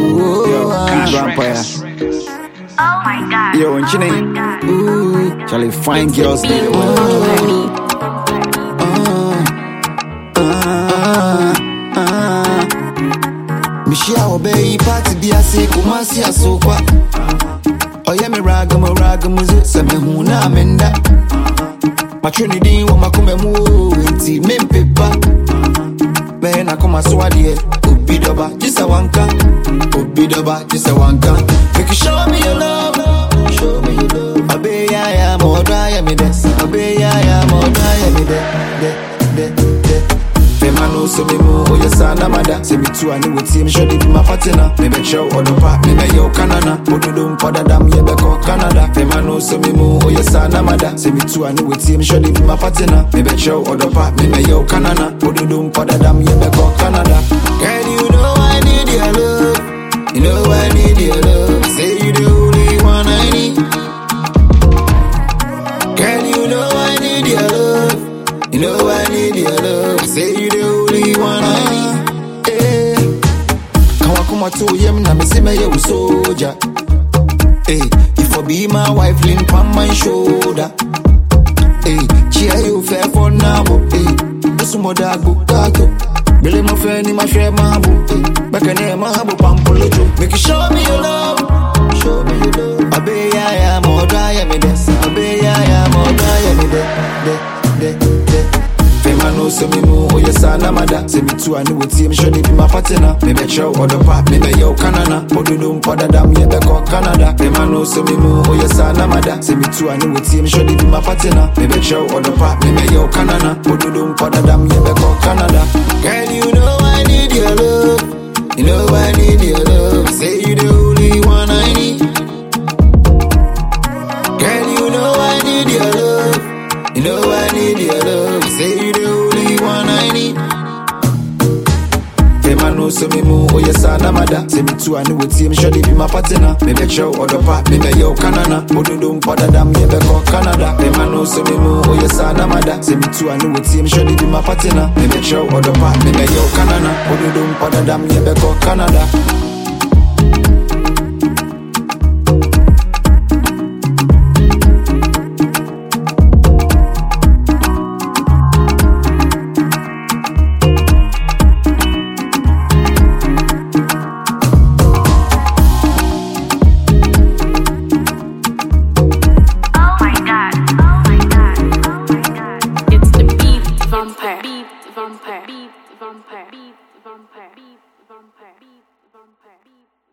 Vampire. Oh my god. Yo, and Chine. Charlie, fine girls there. Mishia obey party be a sick, Kumasi a sofa. Oh, yeah, me ragam, some huna menda. My trinity, what my come move, tea, men paper. Man, I come a swadi, Obidoba, just a wanka. Obidoba, just a wanka. Make you show me your love, show me your love. Obey, I am more dry, me this. Obey, I am more dry, me de. Femano, so me move, oh, yes, I'm mother. Say me too, I know what team should be my partner. Me make show or the part, me make your Canada. Odudum, Padadam, Yebeko, Canada. Femano, so me move, oh, yes, I'm mother. Say me too, I know what team should be my partner. Me make show or the part, me make your Canada. Odudum, Padadam, Yebeko, Canada. Girl, you know I need your love. You know I need your love. Say you the only one I need. Girl, you know I need your love. You know I need your love. Say you the only one I need. Eh. Kawakuma to yem na me say me you soldier. Eh. If I be my wife, lean on my shoulder. Eh. Cheer you fair for now. Eh. Usumo dago. Bele mo friend my share mabu. Eh. Back in there mabu pampolojo. Make you show me your love. Show me your love. Obey I am more dry me this. Obey I am more dry me de. Femano so me move, oh yes I'm mother. Say me too I know what team should be my partner. Me make show or the pop, me make yo Canada. Odudum Padadam Yebeko Canada. Femano so me move, oh yes I'm mother. Say me too I know what team should be my partner. Me make show or the pop, me make yo Canada. Odudum Padadam Yebeko Canada. Girl you know I need your love. You know I need your love. Say you the only one I need. Girl you know I need your love. You know I need your love. Say you the only one I need. Femano so me move, oh yes I'm mother. Say me too I know what team should be my partner. Me make show or the part, me make yo Canada. Odudum Padadam Yebeko Canada. Femano so me move, oh yes I'm mother. Say me too I know what team should be my partner. Me make show or the part, me make yo Canada. Odudum Padadam Yebeko Canada. Vampire.